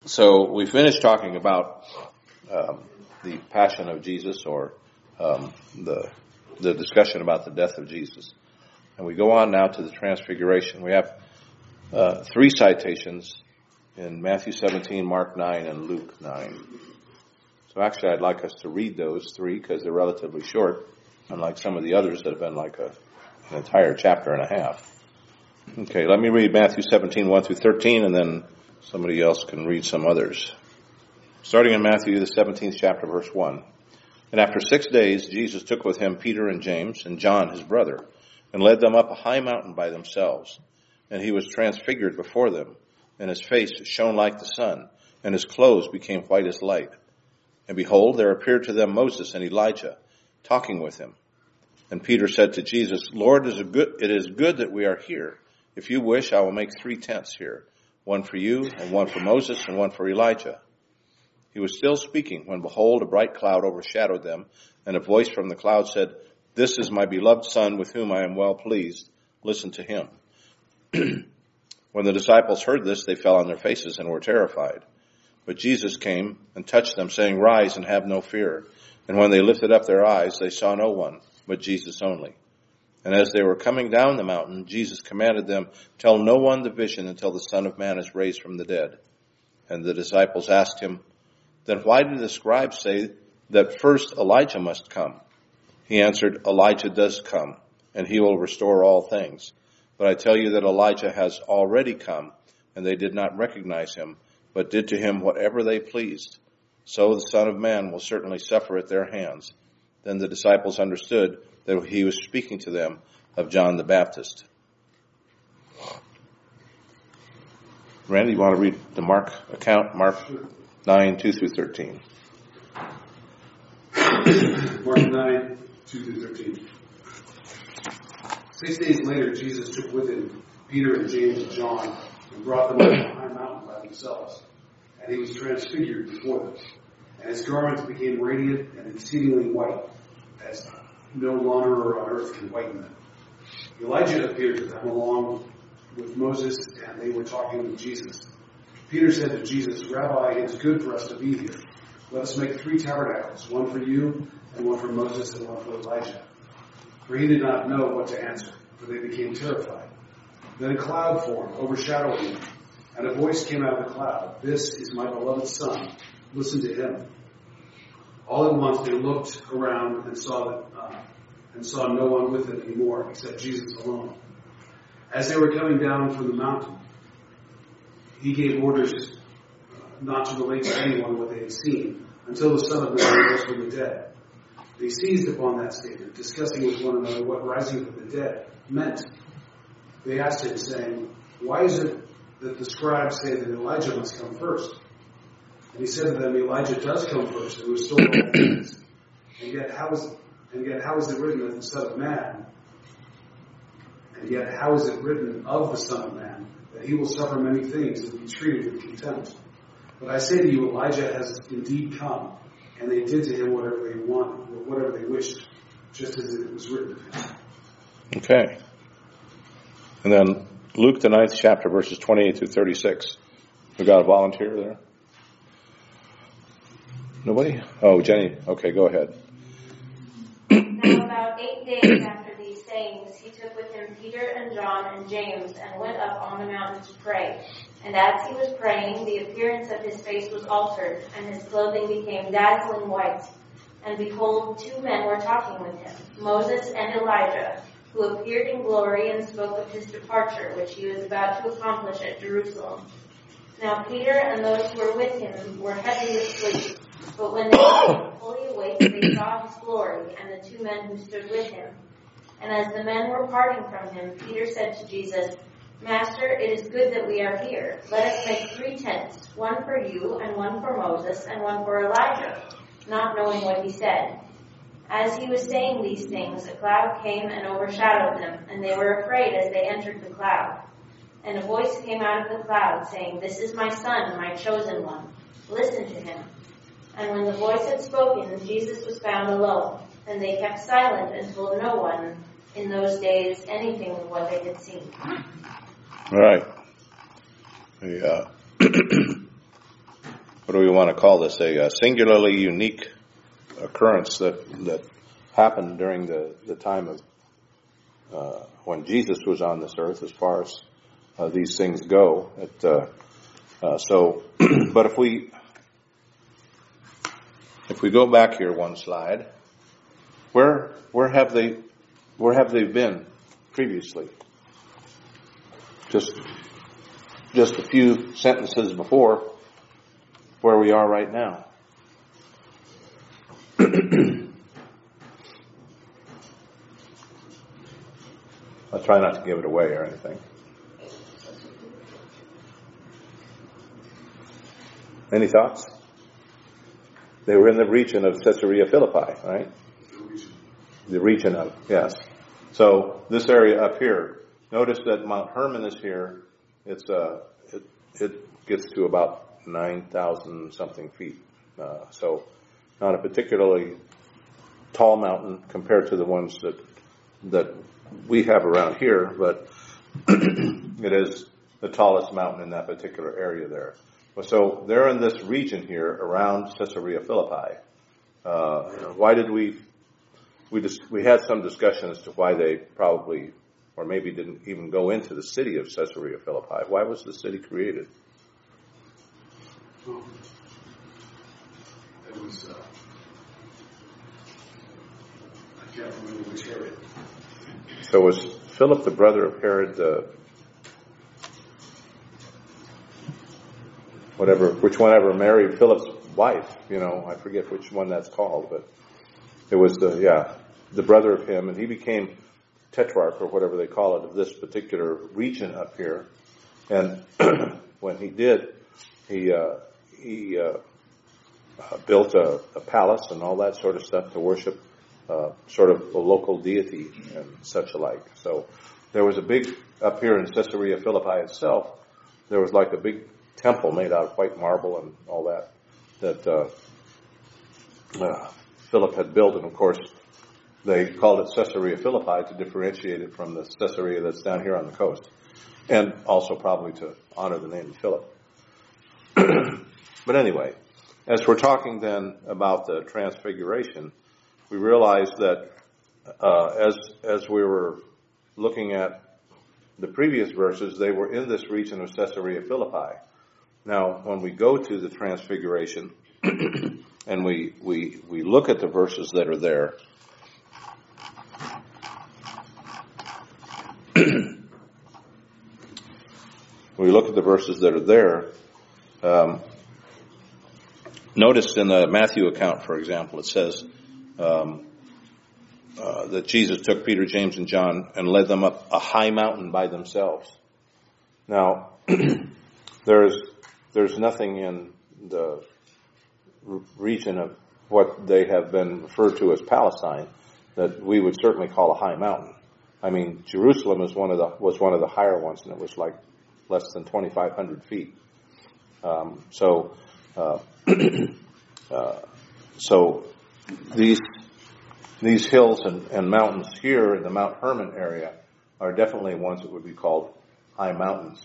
So we finished talking about the passion of Jesus, or the discussion about the death of Jesus. And we go on now to the transfiguration. We have three citations in Matthew 17, Mark 9, and Luke 9. So actually I'd like us to read those three because they're relatively short, unlike some of the others that have been like an entire chapter and a half. Okay, let me read Matthew 17, 1 through 13, and then somebody else can read some others. Starting in Matthew, the 17th chapter, verse 1. And after 6 days, Jesus took with him Peter and James and John, his brother, and led them up a high mountain by themselves. And he was transfigured before them, and his face shone like the sun, and his clothes became white as light. And behold, there appeared to them Moses and Elijah, talking with him. And Peter said to Jesus, Lord, it is good that we are here. If you wish, I will make 3 tents here, one for you, and one for Moses, and one for Elijah. He was still speaking when, behold, a bright cloud overshadowed them, and a voice from the cloud said, This is my beloved Son, with whom I am well pleased. Listen to him. When the disciples heard this, they fell on their faces and were terrified. But Jesus came and touched them, saying, Rise and have no fear. And when they lifted up their eyes, they saw no one, but Jesus only. And as they were coming down the mountain, Jesus commanded them, Tell no one the vision until the Son of Man is raised from the dead. And the disciples asked him, Then why did the scribes say that first Elijah must come? He answered, Elijah does come, and he will restore all things. But I tell you that Elijah has already come, and they did not recognize him, but did to him whatever they pleased. So the Son of Man will certainly suffer at their hands. Then the disciples understood that he was speaking to them of John the Baptist. Randy, you want to read the Mark account? Mark 9, 2 through 13. Mark 9, 2 through 13. 6 days later, Jesus took with him Peter and James and John and brought them up a high mountain by themselves. And he was transfigured before them. And his garments became radiant and exceedingly white, as no launderer on earth can whiten them. Elijah appeared to them along with Moses, and they were talking with Jesus. Peter said to Jesus, Rabbi, it is good for us to be here. Let us make 3 tabernacles, one for you, and one for Moses, and one for Elijah. For he did not know what to answer, for they became terrified. Then a cloud formed, overshadowing them, and a voice came out of the cloud, This is my beloved Son, listen to him. All at once they looked around and saw no one with them anymore, except Jesus alone. As they were coming down from the mountain, he gave orders not to relate to anyone what they had seen until the Son of Man rose from the dead. They seized upon that statement, discussing with one another what rising from the dead meant. They asked him, saying, Why is it that the scribes say that Elijah must come first? And he said to them, Elijah does come first and restore all things. And yet how is it written of the Son of Man? And yet how is it written of the Son of Man that he will suffer many things and be treated with contempt? But I say to you, Elijah has indeed come, and they did to him whatever they wanted, or whatever they wished, just as it was written of him. Okay. And then Luke, the 9th chapter, verses 28 through 36. We got a volunteer there? Nobody? Oh, Jenny. Okay, go ahead. Now about 8 days after these sayings, he took with him Peter and John and James and went up on the mountain to pray. And as he was praying, the appearance of his face was altered, and his clothing became dazzling white. And behold, 2 men were talking with him, Moses and Elijah, who appeared in glory and spoke of his departure, which he was about to accomplish at Jerusalem. Now Peter and those who were with him were heavily asleep. But when they became fully awake, they saw his glory and the 2 men who stood with him. And as the men were parting from him, Peter said to Jesus, Master, it is good that we are here. Let us make 3 tents, one for you, and one for Moses, and one for Elijah, not knowing what he said. As he was saying these things, a cloud came and overshadowed them, and they were afraid as they entered the cloud. And a voice came out of the cloud, saying, This is my Son, my chosen one. Listen to him. And when the voice had spoken, Jesus was found alone, and they kept silent and told no one in those days anything of what they had seen. All right. what do we want to call this? A singularly unique occurrence that happened during the time of when Jesus was on this earth, as far as these things go. But if we go back here one slide, where have they been previously? Just a few sentences before where we are right now. I'll try not to give it away or anything. Any thoughts? They were in the region of Caesarea Philippi, right? The region of, yes. So this area up here, notice that Mount Hermon is here. It gets to about 9,000 something feet. So not a particularly tall mountain compared to the ones that we have around here, but it is the tallest mountain in that particular area there. So they're in this region here around Caesarea Philippi. Why did we had some discussion as to why they probably, or maybe didn't even go into the city of Caesarea Philippi. Why was the city created? It was, I can't remember which area. So was Philip the brother of Herod whichever married Philip's wife, I forget which one that's called, but it was the brother of him, and he became tetrarch, or whatever they call it, of this particular region up here. And when he did, he built a palace and all that sort of stuff to worship sort of a local deity and such alike. So there was a big, up here in Caesarea Philippi itself, there was like a big temple made out of white marble and all that Philip had built. And of course, they called it Caesarea Philippi to differentiate it from the Caesarea that's down here on the coast, and also probably to honor the name of Philip. But anyway, as we're talking then about the Transfiguration, we realize that as we were looking at the previous verses, they were in this region of Caesarea Philippi. Now, when we go to the Transfiguration and we look at the verses that are there, notice in the Matthew account, for example, it says that Jesus took Peter, James, and John and led them up a high mountain by themselves. Now, there's nothing in the region of what they have been referred to as Palestine that we would certainly call a high mountain. I mean, Jerusalem was one of the higher ones, and it was like less than 2,500 feet. So these hills and mountains here in the Mount Hermon area are definitely ones that would be called high mountains.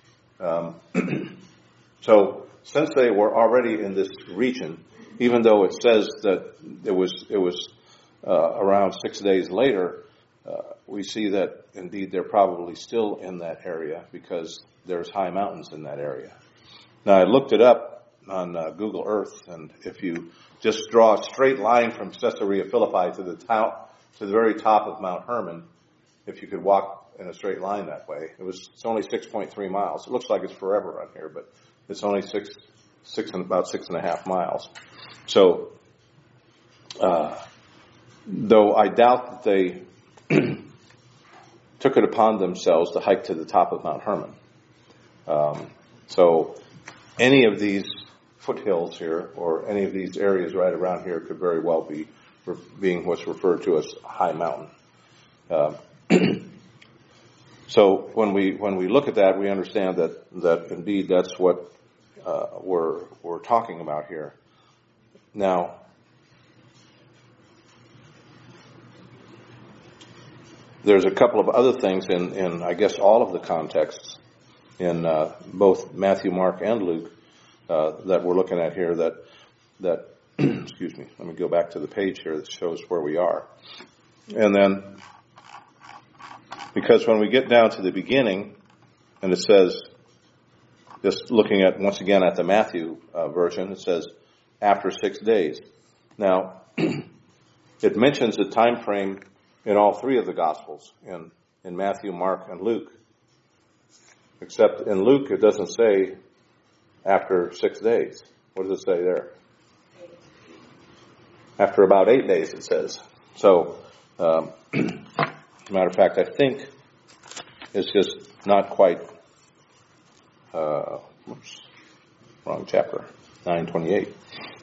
So since they were already in this region, even though it says that it was around 6 days later, we see that indeed they're probably still in that area because there's high mountains in that area. Now I looked it up on Google Earth, and if you just draw a straight line from Caesarea Philippi to the very top of Mount Hermon, if you could walk in a straight line that way, it's only 6.3 miles. It looks like it's forever on here, but it's only about 6.5 miles. So, though I doubt that they took it upon themselves to hike to the top of Mount Hermon. So any of these foothills here, or any of these areas right around here, could very well be being what's referred to as a high mountain. So when we look at that, we understand that indeed that's what we're talking about here. Now, there's a couple of other things in I guess all of the contexts in both Matthew, Mark, and Luke that we're looking at here that excuse me, let me go back to the page here that shows where we are. And then, because when we get down to the beginning, and it says, just looking at, once again, at the Matthew version, it says, after 6 days. Now, it mentions the time frame in all three of the Gospels, in Matthew, Mark, and Luke. Except in Luke, it doesn't say after 6 days. What does it say there? After about 8 days, it says. So, as a matter of fact, I think it's just not quite, wrong chapter, 9:28.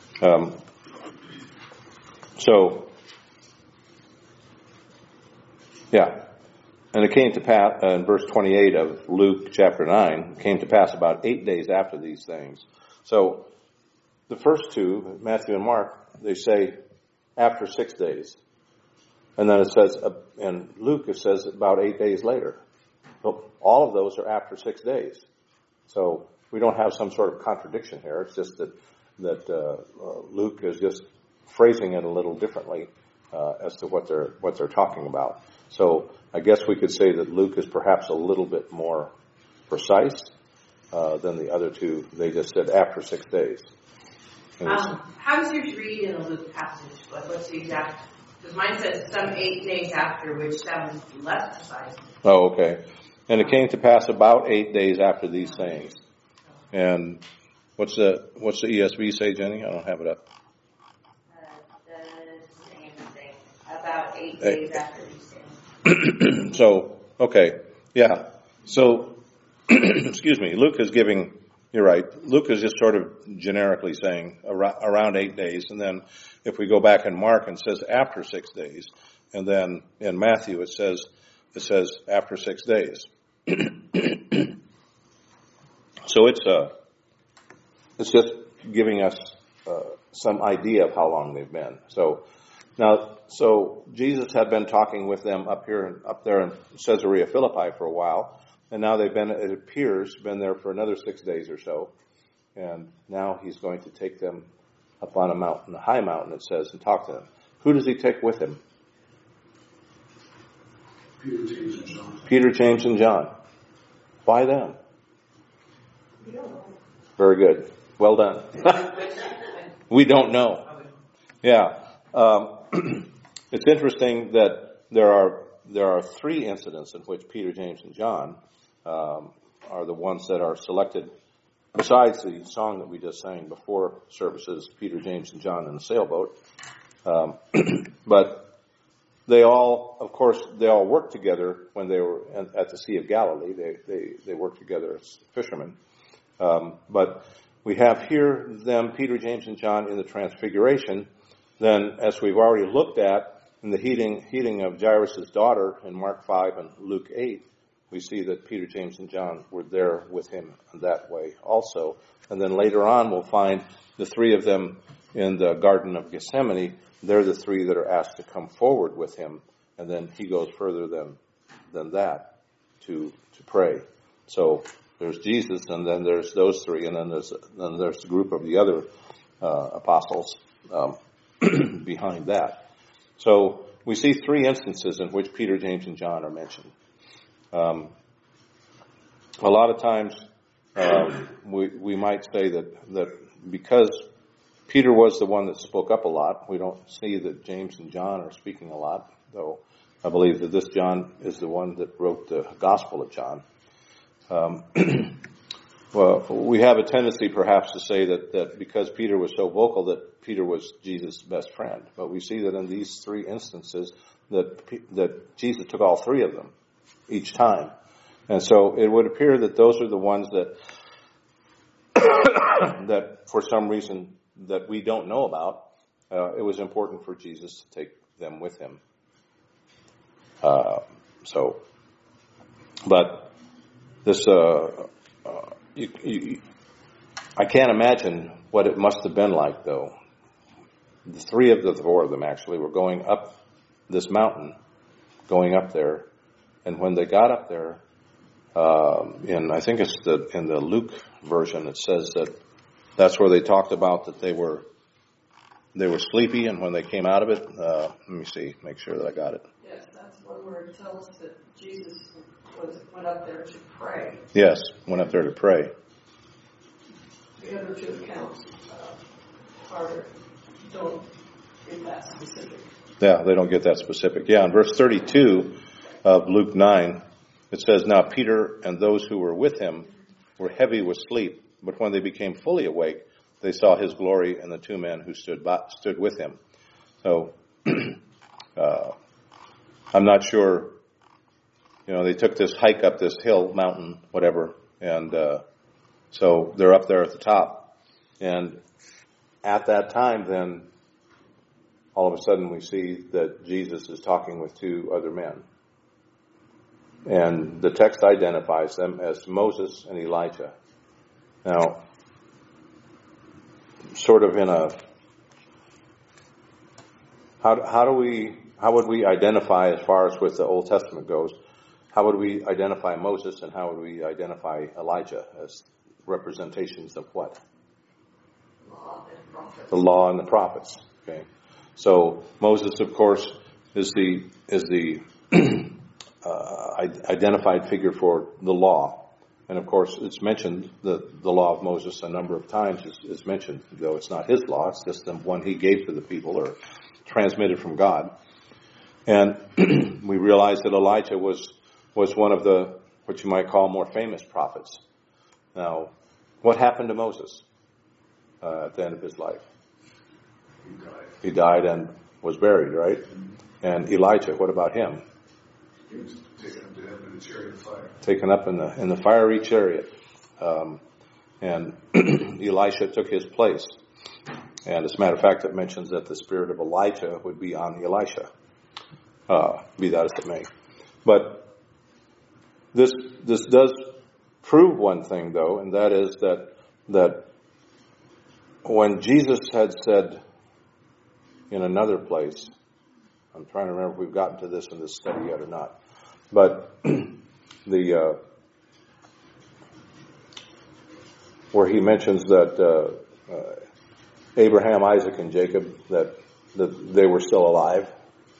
And it came to pass, in verse 28 of Luke chapter 9, it came to pass about 8 days after these things. So, the first two, Matthew and Mark, they say after 6 days. And then it says, in Luke it says about 8 days later. Well, all of those are after 6 days. So we don't have some sort of contradiction here. It's just that Luke is just phrasing it a little differently as to what they're talking about. So I guess we could say that Luke is perhaps a little bit more precise than the other two. They just said after 6 days. How does yours read in the Luke passage? What's the exact? Because mine says some 8 days after, which sounds less precise. Oh, okay. And it came to pass about 8 days after these things. And what's the ESV say, Jenny? I don't have it up. The same thing. About 8 days after these things. So, okay. Yeah. So, excuse me. Luke is giving, you're right. Luke is just sort of generically saying around 8 days. And then if we go back in Mark, it says after 6 days. And then in Matthew, it says after 6 days. So it's just giving us some idea of how long they've been. So Jesus had been talking with them up there in Caesarea Philippi for a while, and now they've been, it appears, been there for another 6 days or so, and now he's going to take them up on a mountain, a high mountain, it says, and talk to them. Who does he take with him? Peter, James, and John. Why them? Very good. Well done. We don't know. Yeah. It's interesting that there are three incidents in which Peter, James, and John are the ones that are selected, besides the song that we just sang before services, Peter, James, and John in the sailboat. But they all worked together when they were at the Sea of Galilee. They worked together as fishermen. But we have here them, Peter, James, and John, in the Transfiguration. Then, as we've already looked at, in the healing of Jairus' daughter in Mark 5 and Luke 8, we see that Peter, James, and John were there with him in that way also. And then later on, we'll find the three of them in the Garden of Gethsemane. They're the three that are asked to come forward with him, and then he goes further than that to pray. So there's Jesus, and then there's those three, and then there's the group of the other apostles behind that. So we see three instances in which Peter, James, and John are mentioned. A lot of times we might say that because Peter was the one that spoke up a lot, we don't see that James and John are speaking a lot, though I believe that this John is the one that wrote the Gospel of John. Well, we have a tendency perhaps to say that because Peter was so vocal that Peter was Jesus' best friend. But we see that in these three instances that Jesus took all three of them each time. And so it would appear that those are the ones that that for some reason that we don't know about, it was important for Jesus to take them with him. But this, I can't imagine what it must have been like, though. The three of the four of them actually were going up this mountain, going up there, and when they got up there, I think it's in the Luke version, it says that That's where they talked about that they were sleepy, and when they came out of it, let me see, make sure that I got it. Yes, that's one where it tells us that Jesus went up there to pray. Yes, went up there to pray. The other two accounts don't get that specific. Yeah, they don't get that specific. Yeah, in verse 32 of Luke 9, it says, "Now Peter and those who were with him were heavy with sleep, but when they became fully awake, they saw his glory and the two men who stood with him." So, I'm not sure, they took this hike up this hill, mountain, whatever, and so they're up there at the top. And at that time, then, all of a sudden we see that Jesus is talking with two other men. And the text identifies them as Moses and Elijah. Now, sort of in a, how would we identify, as far as with the Old Testament goes, how would we identify Moses and how would we identify Elijah as representations of what? Law and prophets. The law and the prophets. Okay. So Moses, of course, is the identified figure for the law. And of course, it's mentioned, the law of Moses a number of times is mentioned, though it's not his law, it's just the one he gave to the people or transmitted from God. And we realize that Elijah was one of the, what you might call, more famous prophets. Now, what happened to Moses at the end of his life? He died and was buried, right? And Elijah, what about him? He was taken up to heaven in a chariot of fire. Taken up in the fiery chariot. And Elisha took his place. And as a matter of fact, it mentions that the spirit of Elijah would be on Elisha. Be that as it may. But this does prove one thing, though, and that is that when Jesus had said in another place, I'm trying to remember if we've gotten to this in this study yet or not, but where he mentions that Abraham, Isaac, and Jacob, that they were still alive.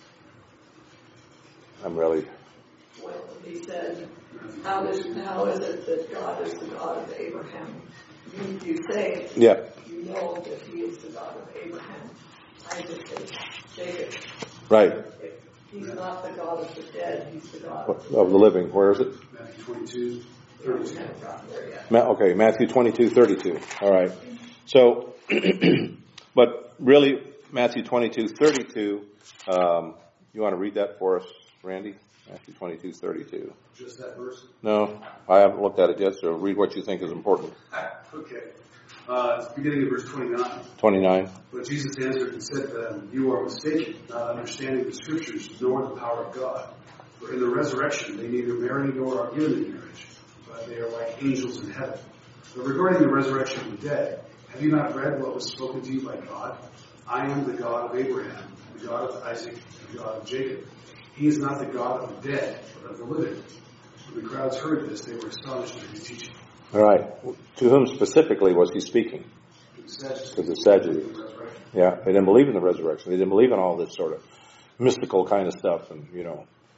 I'm really... Well, he said, how is it that God is the God of Abraham? You say, Yeah. You know that he is the God of Abraham, Isaac, and Jacob. Right. If he's not the God of the dead, he's the God Of the living. Where is it? Matthew 22, We 32. haven't gotten there yet. Okay, Matthew 22:32. All right. So, but really, Matthew 22:32, you want to read that for us, Randy? Matthew 22:32. Just that verse? No, I haven't looked at it yet, so read what you think is important. Okay. It's beginning of verse 29. 29. But Jesus answered and said to them, "You are mistaken, not understanding the Scriptures, nor the power of God. For in the resurrection they neither marry nor are given in marriage, but they are like angels in heaven. But regarding the resurrection of the dead, have you not read what was spoken to you by God? I am the God of Abraham, the God of Isaac, and the God of Jacob. He is not the God of the dead, but of the living." When the crowds heard this, they were astonished at his teaching. All right. To whom specifically was he speaking? To the Sadducees. Yeah, they didn't believe in the resurrection. They didn't believe in all this sort of mystical kind of stuff, and They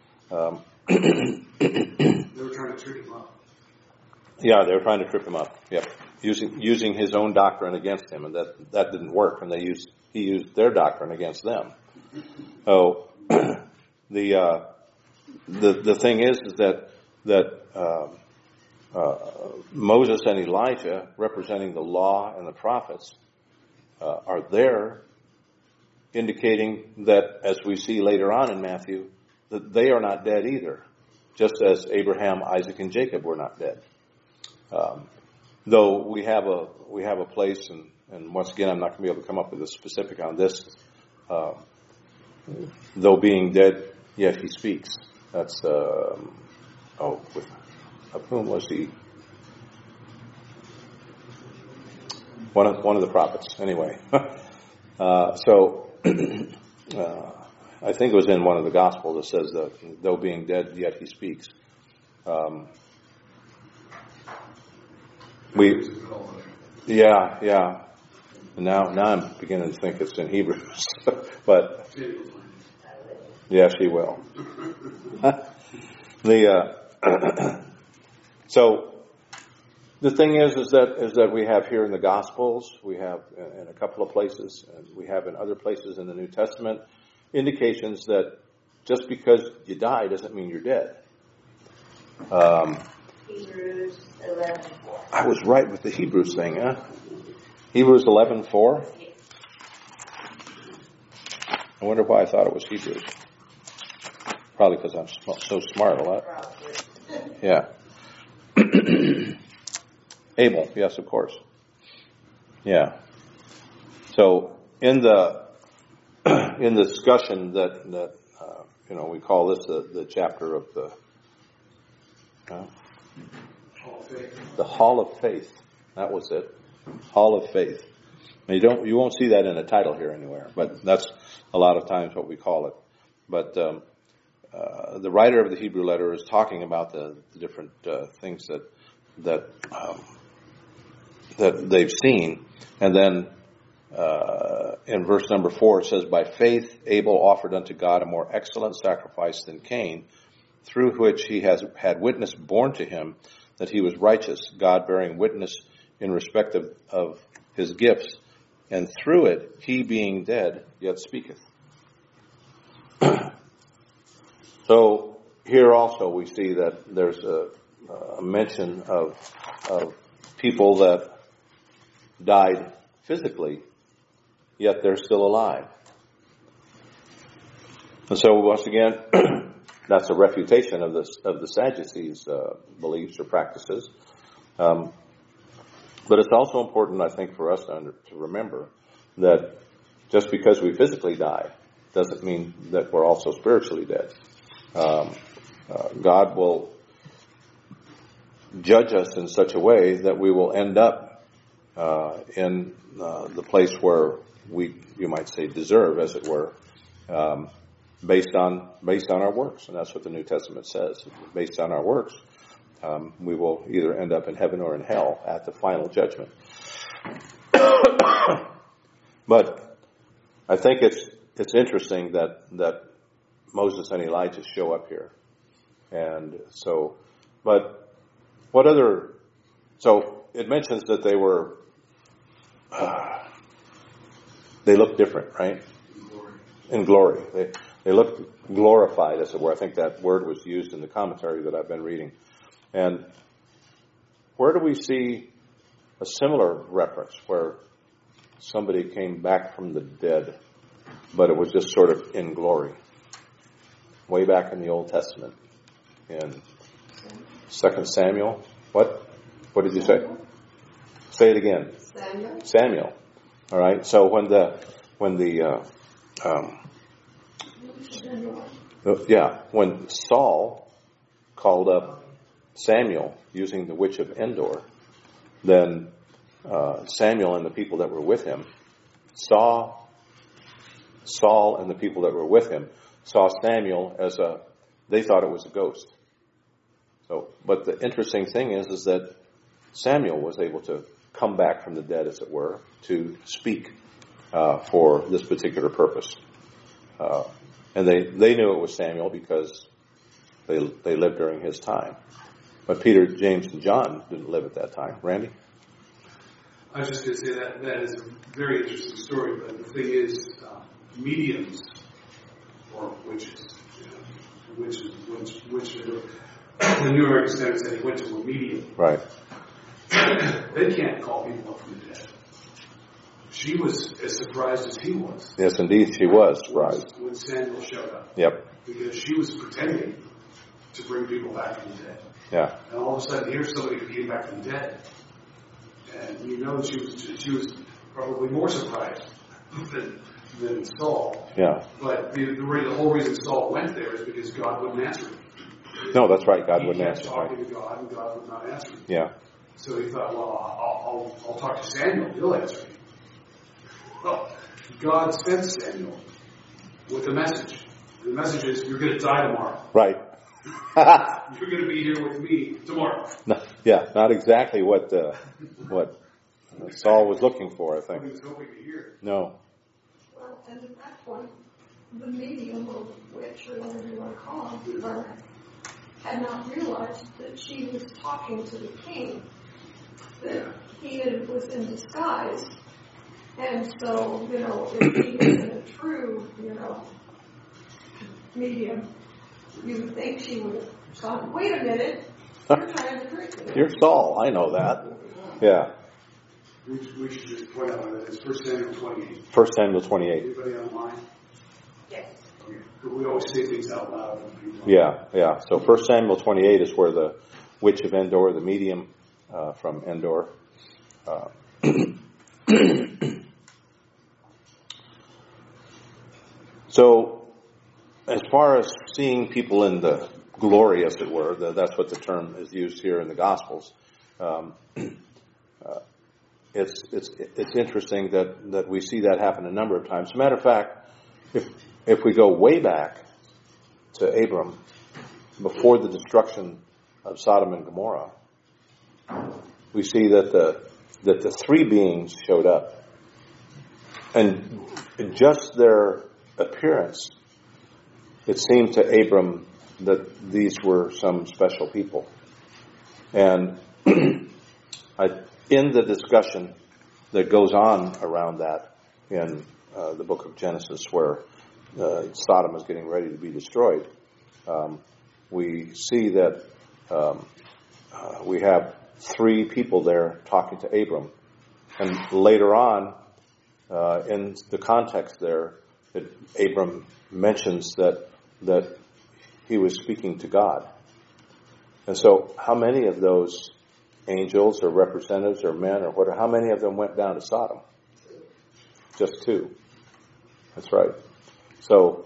were trying to trick him up. Yeah, they were trying to trip him up. Yep, using his own doctrine against him, and that didn't work. And he used their doctrine against them. Oh, the thing is that Moses and Elijah, representing the law and the prophets, are there, indicating that, as we see later on in Matthew, that they are not dead either, just as Abraham, Isaac, and Jacob were not dead. Though we have a place, and once again, I'm not going to be able to come up with a specific on this. Though being dead, yet he speaks. That's of whom was he? One of the prophets, anyway. So I think it was in one of the Gospels that says that though being dead, yet he speaks. Yeah. And now I'm beginning to think it's in Hebrews, but yeah, she will. So the thing is that we have here in the Gospels, we have in a couple of places, and we have in other places in the New Testament, indications that just because you die doesn't mean you're dead. Hebrews 11:4. I was right with the Hebrews thing, huh? Hebrews 11:4. I wonder why I thought it was Hebrews. Probably because I'm so smart a lot. Yeah. Abel, yes, of course. Yeah. So in the discussion that we call this the chapter of the Hall of Faith. That was it. Hall of Faith. Now you won't see that in a title here anywhere, but that's a lot of times what we call it. But the writer of the Hebrew letter is talking about the different things that they've seen, and then in verse number 4 it says, "By faith Abel offered unto God a more excellent sacrifice than Cain, through which he has had witness borne to him that he was righteous, God bearing witness in respect of his gifts, and through it he being dead yet speaketh." So here also we see that there's a mention of people that died physically, yet they're still alive. And so once again, that's a refutation of the Sadducees' beliefs or practices. But it's also important, I think, for us to remember that just because we physically die doesn't mean that we're also spiritually dead. God will judge us in such a way that we will end up in the place where you might say, deserve, as it were, based on our works, and that's what the New Testament says. Based on our works, we will either end up in heaven or in hell at the final judgment. But I think it's interesting that Moses and Elijah show up here, and so, but what other? So it mentions that they were. They look different, right? In glory. They look glorified, as it were. I think that word was used in the commentary that I've been reading. And where do we see a similar reference where somebody came back from the dead, but it was just sort of in glory? Way back in the Old Testament. In 2 Samuel. What? What did you say? Say it again. Samuel. All right. So when Saul called up Samuel using the witch of Endor, then Samuel and the people that were with him saw Saul and the people that were with him saw Samuel as they thought it was a ghost. So, but the interesting thing is that Samuel was able to come back from the dead, as it were, to speak for this particular purpose. And they knew it was Samuel because they lived during his time. But Peter, James, and John didn't live at that time. Randy? I was just going to say that is a very interesting story, but the thing is, mediums, or witches, the New American Standard said he went to a medium. Right. They can't call people up from the dead. She was as surprised as he was. Yes, indeed, she was surprised. When Samuel showed up. Yep. Because she was pretending to bring people back from the dead. Yeah. And all of a sudden, here's somebody who came back from the dead. And you know that she was probably more surprised than Saul. Yeah. But the whole reason Saul went there is because God wouldn't answer him. No, that's right. God wouldn't answer. He kept talking to God, and God would not answer him. Yeah. So he thought, well, I'll talk to Samuel. He'll answer me. Well, God sent Samuel with a message. The message is, you're going to die tomorrow. Right. You're going to be here with me tomorrow. No, yeah, not exactly what Saul was looking for, I He think. was hoping to hear. No. Well, and at that point, the medium, or witch, or whatever you want to call her, had not realized that she was talking to the king, that he was in disguise. And so, if he isn't a true, medium, you would think she would have gone, wait a minute, you're trying to trick me. You're Saul, I know that. Yeah. We should just point out that it's 1 Samuel 28. 1 Samuel 28. Anybody online? Yes. Okay. We always say things out loud. Yeah. So 1 Samuel 28 is where the witch of Endor, the medium from Endor, so as far as seeing people in the glory, as it were, that's what the term is used here in the Gospels. It's interesting that we see that happen a number of times. As a matter of fact, if we go way back to Abram, before the destruction of Sodom and Gomorrah, we see that the three beings showed up, and just their appearance, it seemed to Abram that these were some special people. And in the discussion that goes on around that in the book of Genesis, where Sodom is getting ready to be destroyed, we see that we have three people there talking to Abram. And later on, in the context there, Abram mentions that he was speaking to God. And so how many of those angels or representatives or men or whatever, how many of them went down to Sodom? Just two. That's right. So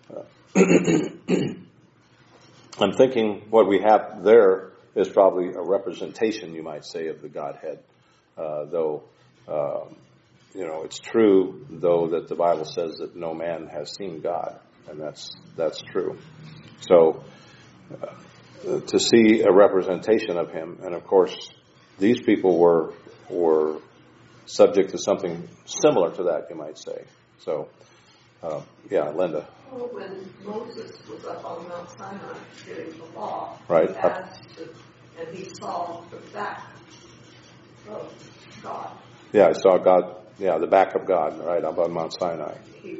I'm thinking what we have there is probably a representation, you might say, of the Godhead. Though, it's true, though, that the Bible says that no man has seen God. And that's true. So, to see a representation of him, and of course, these people were subject to something similar to that, you might say. So, Linda. Well, when Moses was up on Mount Sinai getting the law, right, and he saw the back of God. Yeah, I saw God. Yeah, the back of God, right, up on Mount Sinai.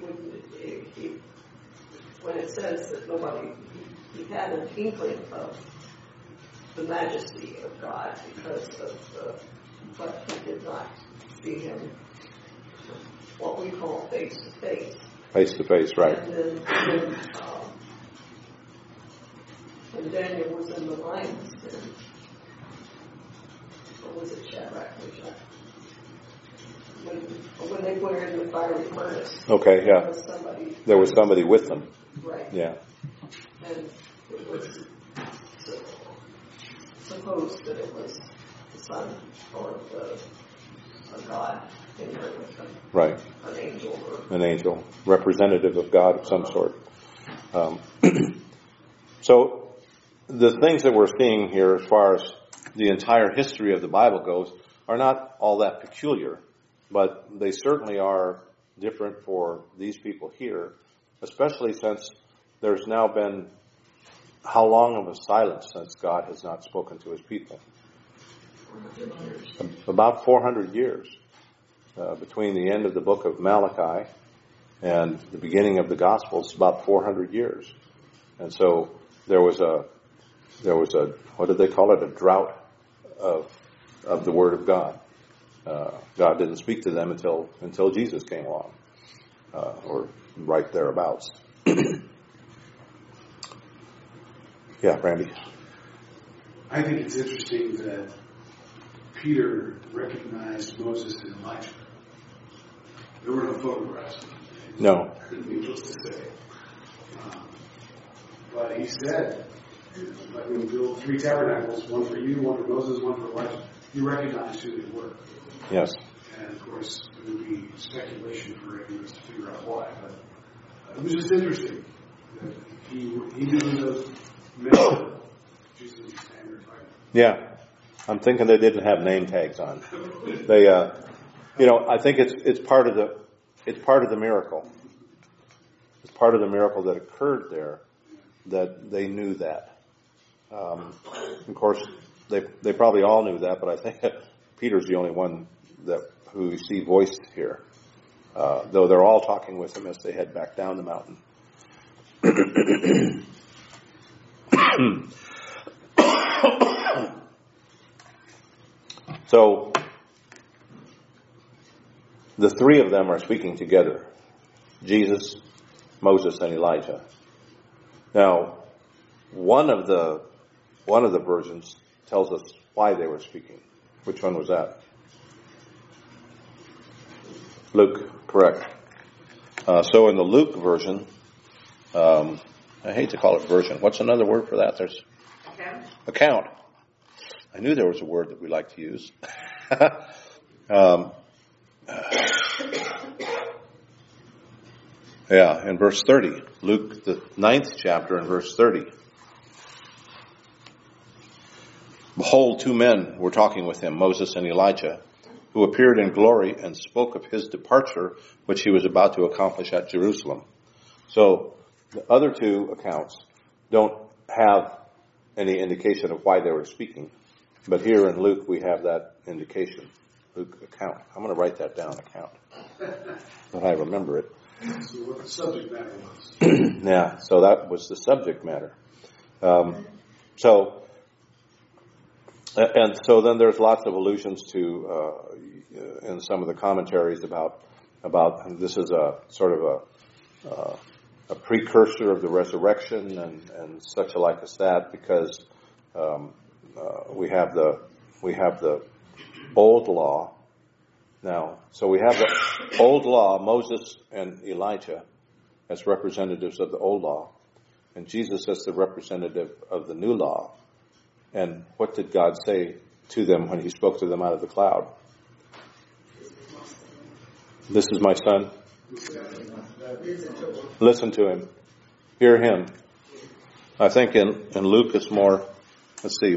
When it says that he had an inkling of the majesty of God because of but he did not see him, what we call face to face. Face to face, right. And then when Daniel was in the lion's den, or was it Shadrach, Meshach? When they put her in the fiery furnace. Okay, yeah. There was somebody with them. Right. Yeah. And it was supposed that it was the son or a God in there with them. Right. An angel. An angel. Representative of God of some sort. So the things that we're seeing here as far as the entire history of the Bible goes are not all that peculiar, but they certainly are different for these people here, especially since there's now been how long of a silence since God has not spoken to his people? About 400 years. Between the end of the book of Malachi and the beginning of the Gospels, about 400 years. And so there was a what did they call it? A drought of the Word of God. God didn't speak to them until Jesus came along, or right thereabouts. Yeah, Randy. I think it's interesting that Peter recognized Moses and Elijah. There were no photographs. No. Needless to say. But he said, like we built 3 tabernacles, one for you, one for Moses, one for Elijah. He recognized who they were. Yes. And of course, it would be speculation for anyone to figure out why. But it was just interesting that he knew the middle of Jesus' standard, right? Yeah. I'm thinking they didn't have name tags on. They, I think it's part of the miracle. It's part of the miracle that occurred there that they knew that. Of course, they probably all knew that, but I think Peter's the only one who you see voiced here. Though they're all talking with him as they head back down the mountain. So, the three of them are speaking together. Jesus, Moses, and Elijah. Now, one of the versions tells us why they were speaking. Which one was that? Luke, correct. So in the Luke version, I hate to call it version. What's another word for that? There's account. I knew there was a word that we like to use. In verse 30. Luke, the 9th chapter, in verse 30. Behold, two men were talking with him, Moses and Elijah, who appeared in glory and spoke of his departure, which he was about to accomplish at Jerusalem. So, the other two accounts don't have any indication of why they were speaking. But here in Luke, we have that indication. Luke, account. I'm going to write that down, account. But I remember it. So what the subject matter was. Yeah, so that was the subject matter. So then there's lots of allusions to, in some of the commentaries about this is a sort of a precursor of the resurrection and such like as that, because we have the old law now. So we have the old law, Moses and Elijah, as representatives of the old law, and Jesus as the representative of the new law. And what did God say to them when he spoke to them out of the cloud? This is my son. Listen to him. Hear him. I think in Luke it's more, let's see,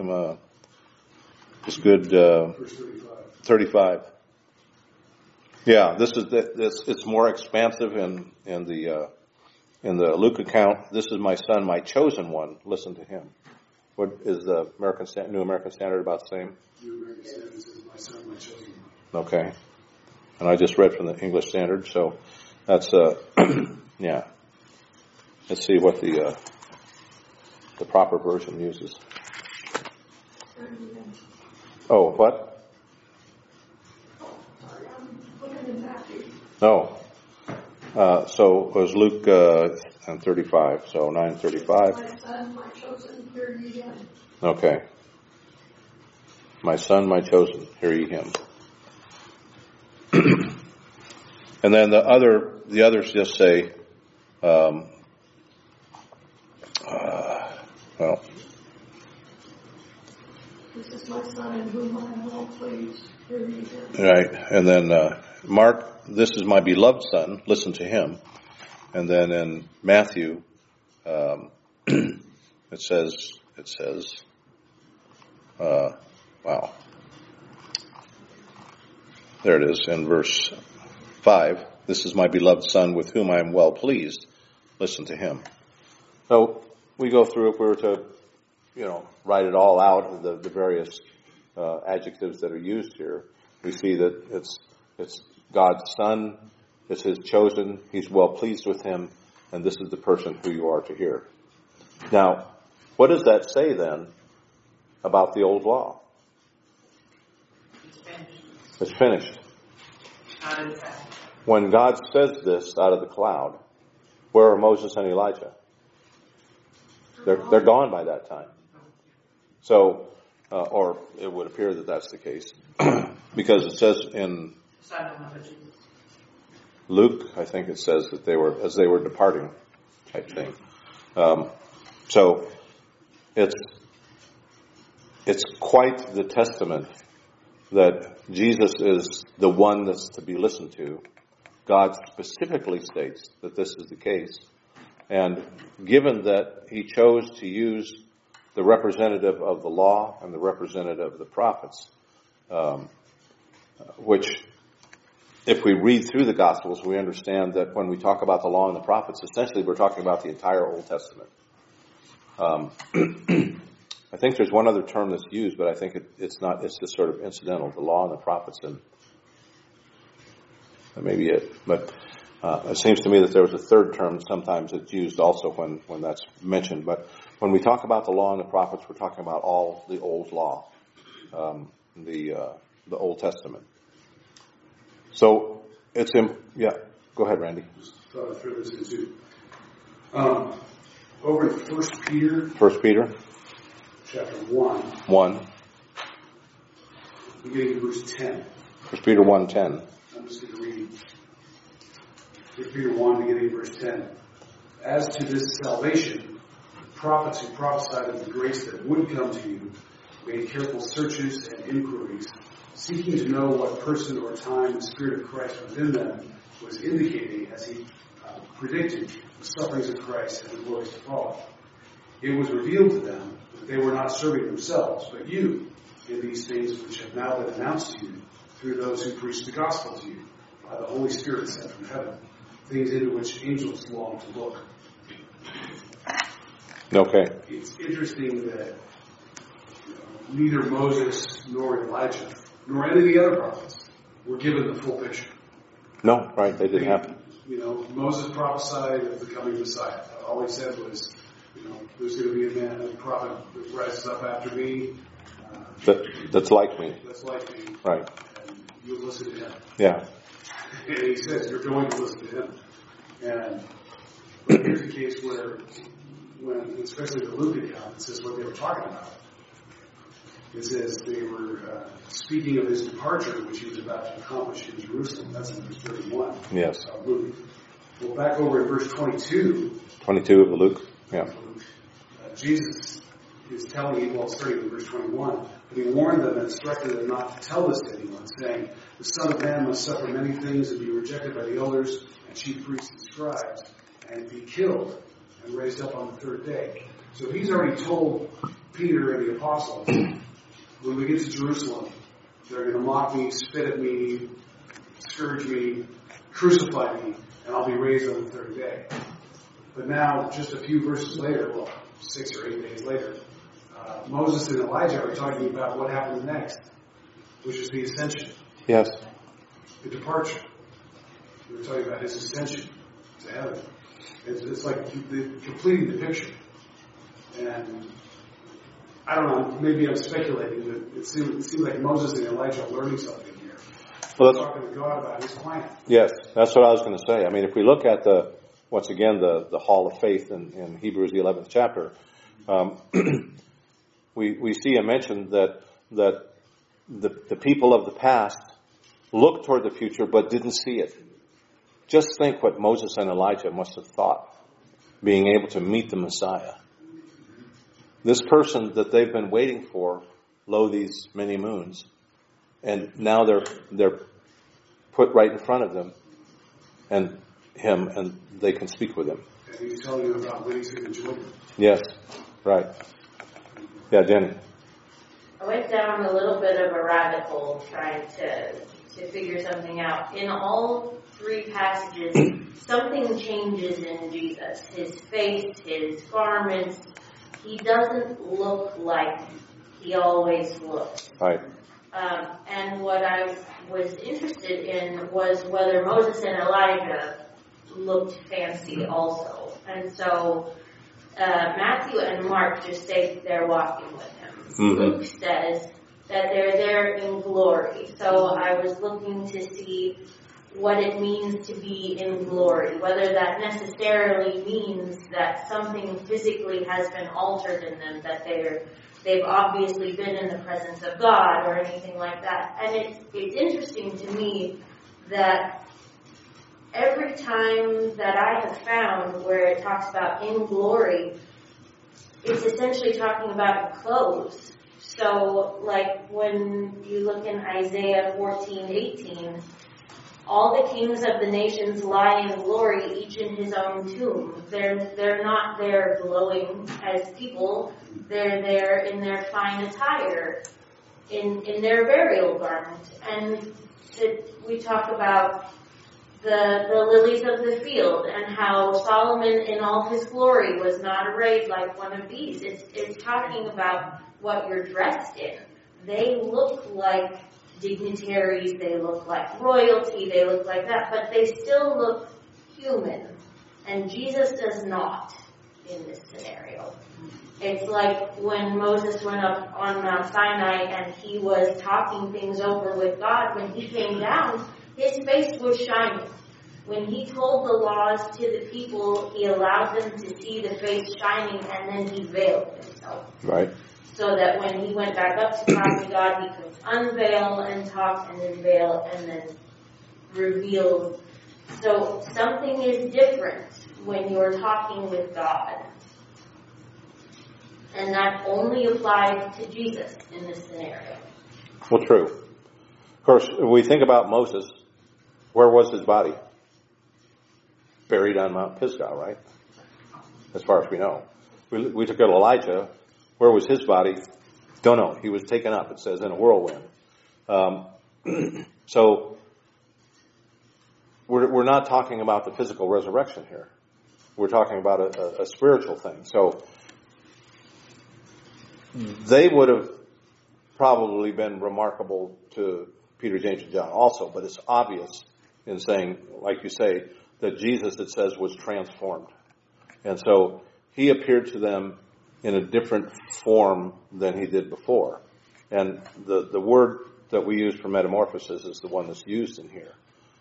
it's good, 35. Yeah, it's more expansive in the Luke account. This is my son, my chosen one. Listen to him. What is the New American Standard about saying? New American Standard says, my son, my chosen one. Okay. And I just read from the English Standard, so that's, yeah. Let's see what the proper version uses. Oh, what? Sorry, I'm looking in Matthew. No. So it was Luke and 35, so 9:35. My son, my chosen, hear ye him. Okay. My son, my chosen, hear ye him. And then the others just say, This is my son in whom I am well pleased, hear ye him. Right. And then Mark, this is my beloved son, listen to him. And then in Matthew, it says, wow. There it is in verse 5. This is my beloved son with whom I am well pleased. Listen to him. So we go through, if we were to, write it all out, the various adjectives that are used here, we see that it's God's son, it's his chosen, he's well pleased with him, and this is the person who you are to hear. Now, what does that say then about the old law? It's finished. When God says this out of the cloud, where are Moses and Elijah? They're gone by that time. So, or it would appear that that's the case, because it says in Luke, I think it says that they were departing, type thing. So it's quite the testament that Jesus is the one that's to be listened to. God specifically states that this is the case. And given that he chose to use the representative of the law and the representative of the prophets, which, if we read through the Gospels, we understand that when we talk about the law and the prophets, essentially we're talking about the entire Old Testament. I think there's one other term that's used, but I think it's not. It's just sort of incidental. The law and the prophets, and that may be it. But it seems to me that there was a third term sometimes it's used also when that's mentioned. But when we talk about the law and the prophets, we're talking about all the old law, the Old Testament. So it's yeah. Go ahead, Randy. Just thought I'd throw this in too. Over in 1 Peter. 1 Peter. Chapter 1. 1. Beginning of verse 10. 1 Peter 1:10. I'm just going to read 1 Peter 1, beginning of verse 10. As to this salvation, the prophets who prophesied of the grace that would come to you made careful searches and inquiries, seeking to know what person or time the Spirit of Christ within them was indicating as he predicted the sufferings of Christ and the glories to follow. It was revealed to them that they were not serving themselves, but you, in these things which have now been announced to you through those who preach the gospel to you by the Holy Spirit sent from heaven, things into which angels long to look. Okay. It's interesting that neither Moses nor Elijah nor any of the other prophets were given the full picture. No, right, they didn't have to. Moses prophesied of the coming Messiah. All he said was, there's going to be a man, a prophet that rises up after me. That's like me. That's like me. Right. And you'll listen to him. Yeah. And he says, you're going to listen to him. But here's the case when especially the Luke account, it says what they were talking about. It says they were speaking of his departure, which he was about to accomplish in Jerusalem. That's in verse 31. Yes. Luke. Well, back over in verse 22. 22 of Luke. Yeah. Jesus is telling you, starting in verse 21, but he warned them and instructed them not to tell this to anyone, saying, the Son of Man must suffer many things and be rejected by the elders and chief priests and scribes, and be killed and raised up on the third day. So he's already told Peter and the apostles, when we get to Jerusalem, they're going to mock me, spit at me, scourge me, crucify me, and I'll be raised on the third day. But now, just a few verses later, 6 or 8 days later, Moses and Elijah are talking about what happened next, which is the ascension. Yes. The departure. We're talking about his ascension to heaven. It's like completing the picture. And I don't know, maybe I'm speculating, but it seemed like Moses and Elijah are learning something here. Well, talking to God about his plan. Yes, that's what I was going to say. I mean, if we look at the Hall of Faith in Hebrews, the 11th chapter, we see a mention that the people of the past looked toward the future but didn't see it. Just think what Moses and Elijah must have thought, being able to meet the Messiah. This person that they've been waiting for, lo, these many moons, and now they're put right in front of them, and him, and they can speak with him. And he's telling you about when he's going to join them. Yes, right. Yeah, Jenny. I went down a little bit of a rabbit hole trying to figure something out. In all three passages, something changes in Jesus. His face, his garments. He doesn't look like he always looked. Right. And what I was interested in was whether Moses and Elijah looked fancy also. And so Matthew and Mark just say they're walking with him. Mm-hmm. Luke says that they're there in glory. So I was looking to see what it means to be in glory, whether that necessarily means that something physically has been altered in them, that they've obviously been in the presence of God or anything like that. And it's interesting to me that every time that I have found where it talks about in glory, it's essentially talking about clothes. So, like when you look in Isaiah 14:18, all the kings of the nations lie in glory, each in his own tomb. They're not there glowing as people. They're there in their fine attire, in their burial garment. And we talk about the lilies of the field and how Solomon in all his glory was not arrayed like one of these. It's talking about what you're dressed in. They look like dignitaries, they look like royalty, they look like that, but they still look human. And Jesus does not in this scenario. It's like when Moses went up on Mount Sinai and he was talking things over with God. When he came down, his face was shining. When he told the laws to the people, he allowed them to see the face shining, and then he veiled himself. Right. So that when he went back up to talk to God, he could unveil and talk and then veil and then reveal. So something is different when you're talking with God. And that only applies to Jesus in this scenario. Well, true. Of course, when we think about Moses, where was his body? Buried on Mount Pisgah, right? As far as we know. We took out Elijah. Where was his body? Don't know. He was taken up, it says, in a whirlwind. So, we're not talking about the physical resurrection here. We're talking about a spiritual thing. So, they would have probably been remarkable to Peter, James, and John also, but it's obvious in saying, like you say, that Jesus, it says, was transformed. And so, he appeared to them in a different form than he did before. And the word that we use for metamorphosis is the one that's used in here.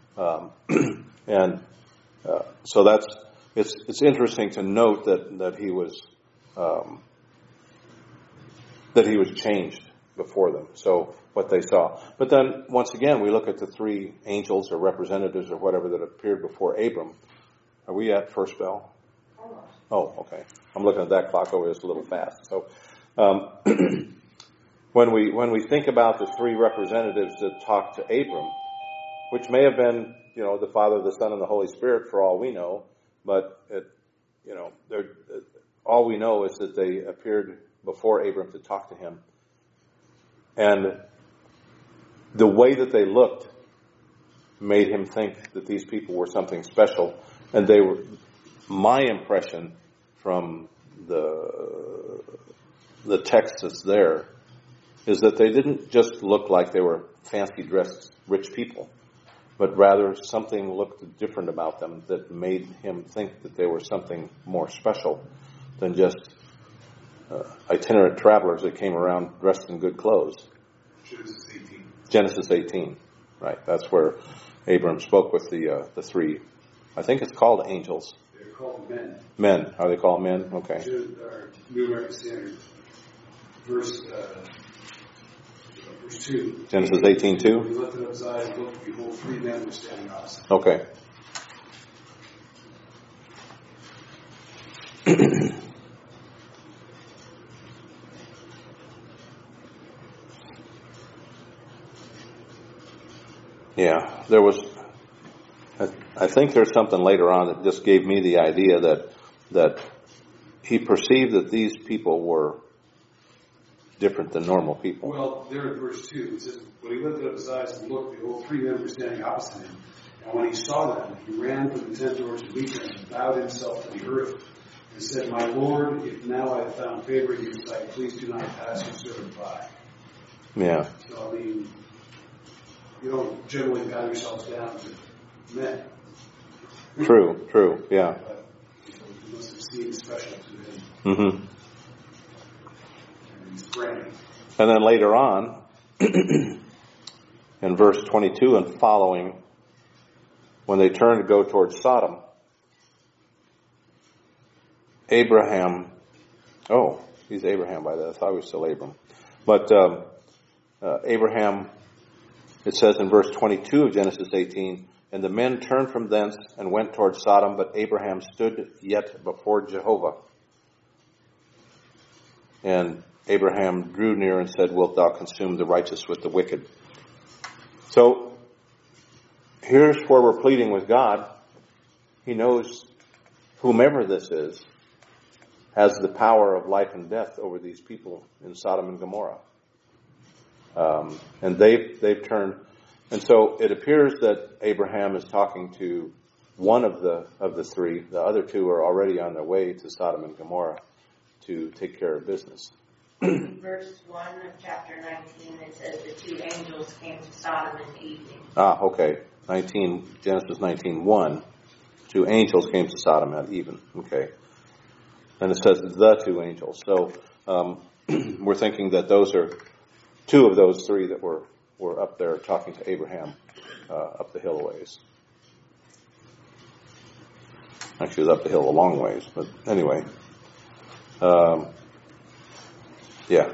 So that's, it's interesting to note that he was changed before them. So what they saw. But then once again, we look at the three angels or representatives or whatever that appeared before Abram. Are we at first bell? Oh, okay. I'm looking at that clock over there. It's a little fast. So, when we think about the three representatives that talked to Abram, which may have been, the Father, the Son, and the Holy Spirit for all we know, but all we know is that they appeared before Abram to talk to him. And the way that they looked made him think that these people were something special. And they were, my impression from the text that's there is that they didn't just look like they were fancy dressed rich people, but rather something looked different about them that made him think that they were something more special than just itinerant travelers that came around dressed in good clothes. Genesis 18, right? That's where Abram spoke with the three. I think it's called angels. They're called men. Men. Are they called men? Okay. New American Standard. Verse 2. Genesis 18:2. He lifted up his eyes and looked, behold, three men were standing opposite. Okay. Yeah, there was. I think there's something later on that just gave me the idea that he perceived that these people were different than normal people. Well, there in verse 2, it says, when he lifted up his eyes and looked, behold, three men were standing opposite him. And when he saw them, he ran from the tent doors to meet them and bowed himself to the earth and said, My Lord, if now I have found favor in your sight, please do not pass your servant by. Yeah. So, you don't generally bow yourselves down to men. True, yeah. But you must have seemed special to him. Mm-hmm. And he's praying. And then later on, in verse 22 and following, when they turned to go towards Sodom, Abraham, he's Abraham by that. I thought he was still Abram. But Abraham, it says in verse 22 of Genesis 18, and the men turned from thence and went towards Sodom, but Abraham stood yet before Jehovah. And Abraham drew near and said, Wilt thou consume the righteous with the wicked? So, here's where we're pleading with God. He knows whomever this is has the power of life and death over these people in Sodom and Gomorrah. And they've turned, and so it appears that Abraham is talking to one of the three. The other two are already on their way to Sodom and Gomorrah to take care of business. In verse 1 of chapter 19, it says the two angels came to Sodom in the evening. Okay. Genesis 19:1. Two angels came to Sodom at even. Okay. And it says the two angels. So we're thinking that those are two of those three that were up there talking to Abraham up the hill a ways. Actually, it was up the hill a long ways, but anyway. Yeah.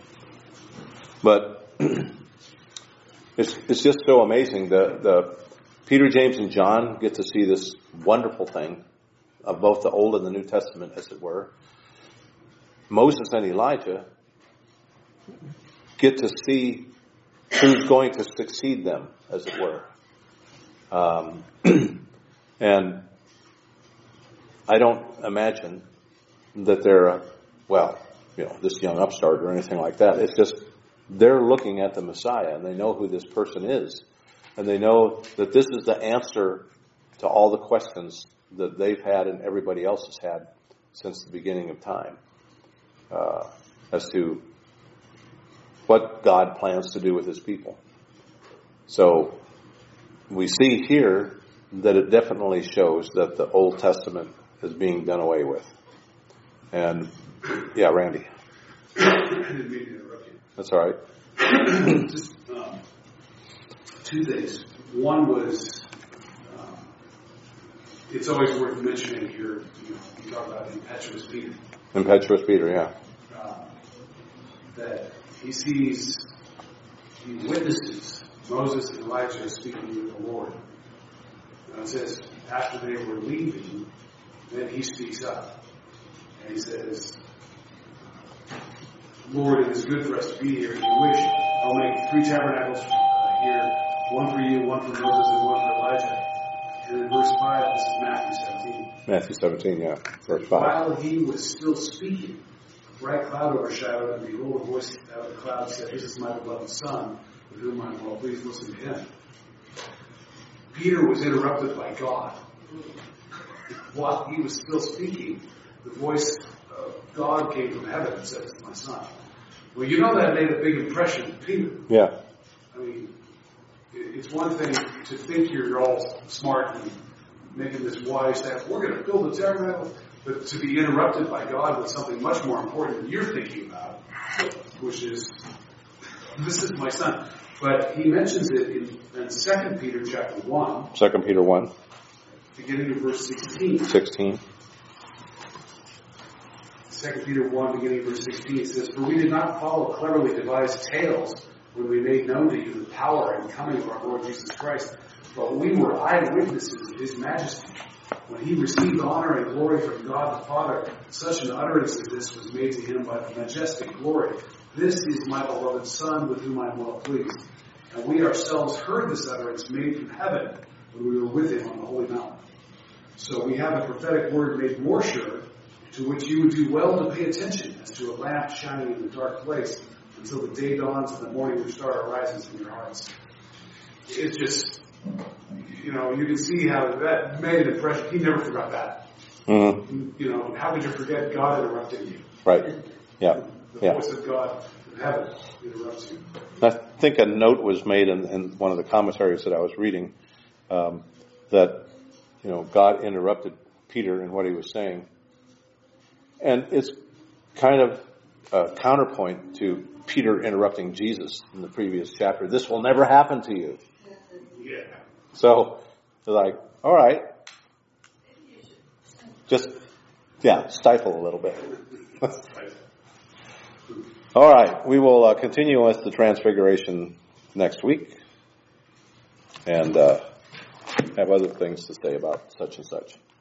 But it's just so amazing. The Peter, James, and John get to see this wonderful thing of both the Old and the New Testament, as it were. Moses and Elijah get to see who's going to succeed them, as it were. And I don't imagine that they're, this young upstart or anything like that. It's just they're looking at the Messiah, and they know who this person is. And they know that this is the answer to all the questions that they've had and everybody else has had since the beginning of time as to what God plans to do with his people. So we see here that it definitely shows that the Old Testament is being done away with. And, yeah, Randy. I didn't mean to interrupt you. That's all right. Just two things. One was, it's always worth mentioning here, you talk about impetuous Peter. Impetuous Peter, yeah. That he witnesses Moses and Elijah speaking with the Lord. And it says, after they were leaving, then he speaks up. And he says, Lord, it is good for us to be here. If you wish, I'll make 3 tabernacles here, one for you, one for Moses, and one for Elijah. And in verse 5, this is Matthew 17. Matthew 17, yeah, verse 5. While he was still speaking, a bright cloud overshadowed, and behold, a voice out of the cloud said, this is my beloved Son, with whom I am well pleased. Listen to him. Peter was interrupted by God. While he was still speaking, the voice of God came from heaven and said, this is my Son. Well, you know that made a big impression on Peter. Yeah. I mean, it's one thing to think you're all smart and making this wise stuff. We're going to build a tabernacle, but to be interrupted by God with something much more important than you're thinking about, which is, this is my Son. But he mentions it in 2 Peter chapter 1. 2 Peter 1. Beginning of verse 16. 16. 2 Peter 1, beginning of verse 16, it says, for we did not follow cleverly devised tales when we made known to you the power and coming of our Lord Jesus Christ, but we were eyewitnesses of his majesty. When he received honor and glory from God the Father, such an utterance as this was made to him by the majestic glory. This is my beloved Son, with whom I am well pleased. And we ourselves heard this utterance made from heaven when we were with him on the holy mountain. So we have a prophetic word made more sure, to which you would do well to pay attention, as to a lamp shining in a dark place, until the day dawns and the morning star arises in your hearts. It's just, you can see how that made an impression. He never forgot that. Mm-hmm. How could you forget God interrupting you? Right. Yeah. The voice of God in heaven interrupts you. I think a note was made in one of the commentaries that I was reading that, God interrupted Peter in what he was saying. And it's kind of a counterpoint to Peter interrupting Jesus in the previous chapter. This will never happen to you. Yeah. So they're like, all right. Just, stifle a little bit. All right. We will continue with the Transfiguration next week. And have other things to say about such and such.